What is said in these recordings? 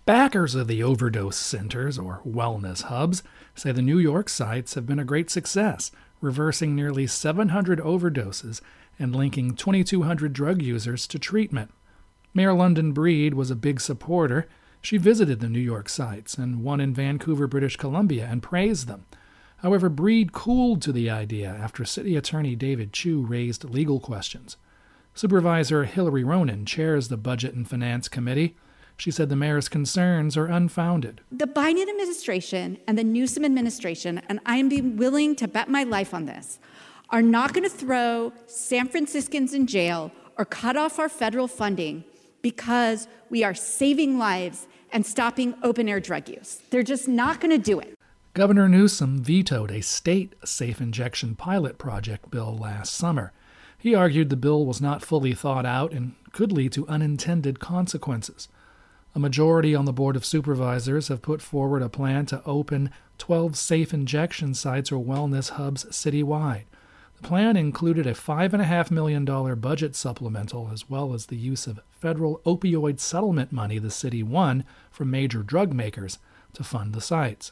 Backers of the overdose centers, or wellness hubs, say the New York sites have been a great success, reversing nearly 700 overdoses and linking 2,200 drug users to treatment. Mayor London Breed was a big supporter. She visited the New York sites and one in Vancouver, British Columbia, and praised them. However, Breed cooled to the idea after City Attorney David Chu raised legal questions. Supervisor Hillary Ronan chairs the Budget and Finance Committee. She said the mayor's concerns are unfounded. The Biden administration and the Newsom administration, and I am willing to bet my life on this, are not going to throw San Franciscans in jail or cut off our federal funding because we are saving lives and stopping open-air drug use. They're just not going to do it. Governor Newsom vetoed a state safe injection pilot project bill last summer. He argued the bill was not fully thought out and could lead to unintended consequences. A majority on the Board of Supervisors have put forward a plan to open 12 safe injection sites or wellness hubs citywide. The plan included a $5.5 million budget supplemental as well as the use of federal opioid settlement money the city won from major drug makers to fund the sites.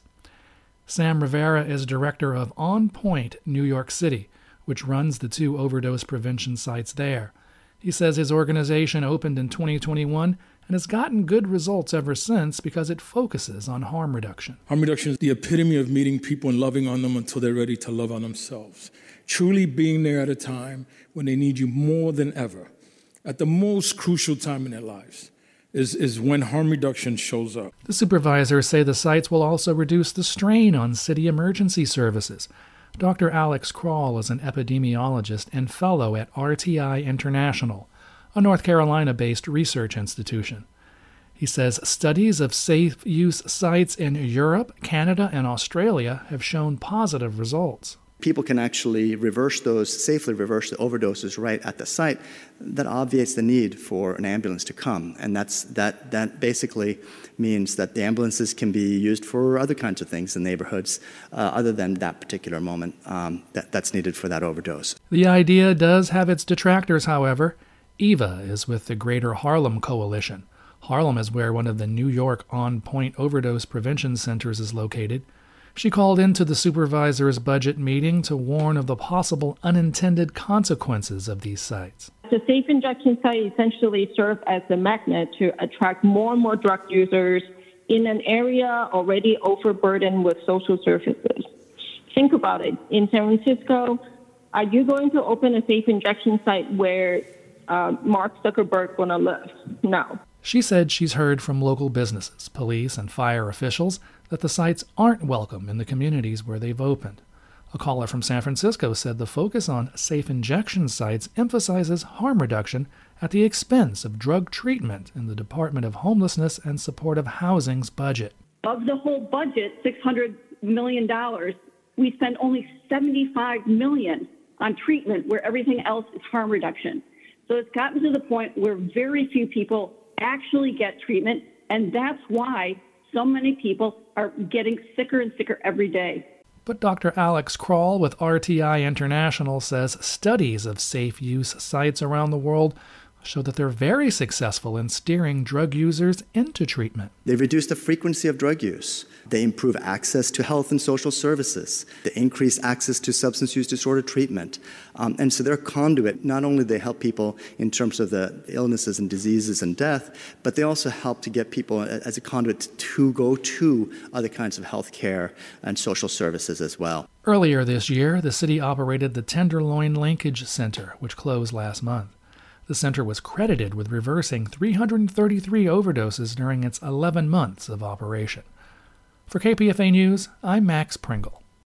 Sam Rivera is director of On Point New York City, which runs the 2 overdose prevention sites there. He says his organization opened in 2021 and has gotten good results ever since because it focuses on harm reduction. Harm reduction is the epitome of meeting people and loving on them until they're ready to love on themselves. Truly being there at a time when they need you more than ever, at the most crucial time in their lives, is when harm reduction shows up. The supervisors say the sites will also reduce the strain on city emergency services. Dr. Alex Kroll is an epidemiologist and fellow at RTI International, a North Carolina-based research institution. He says studies of safe use sites in Europe, Canada, and Australia have shown positive results. People can actually safely reverse the overdoses right at the site. That obviates the need for an ambulance to come. And that basically means that the ambulances can be used for other kinds of things in neighborhoods other than that particular moment that's needed for that overdose. The idea does have its detractors, however. Eva is with the Greater Harlem Coalition. Harlem is where one of the New York On Point overdose prevention centers is located. She called into the supervisor's budget meeting to warn of the possible unintended consequences of these sites. The safe injection site essentially serves as a magnet to attract more and more drug users in an area already overburdened with social services. Think about it. In San Francisco, are you going to open a safe injection site where Mark Zuckerberg is going to live? No. She said she's heard from local businesses, police, and fire officials that the sites aren't welcome in the communities where they've opened. A caller from San Francisco said the focus on safe injection sites emphasizes harm reduction at the expense of drug treatment in the Department of Homelessness and Supportive Housing's budget. Of the whole budget, $600 million, we spend only $75 million on treatment where everything else is harm reduction. So it's gotten to the point where very few people actually get treatment, and that's why so many people are getting sicker and sicker every day. But Dr. Alex Kroll with RTI International says studies of safe use sites around the world show that they're very successful in steering drug users into treatment. They reduce the frequency of drug use. They improve access to health and social services. They increase access to substance use disorder treatment. And so they're a conduit. Not only do they help people in terms of the illnesses and diseases and death, but they also help to get people as a conduit to go to other kinds of health care and social services as well. Earlier this year, the city operated the Tenderloin Linkage Center, which closed last month. The center was credited with reversing 333 overdoses during its 11 months of operation. For KPFA News, I'm Max Pringle.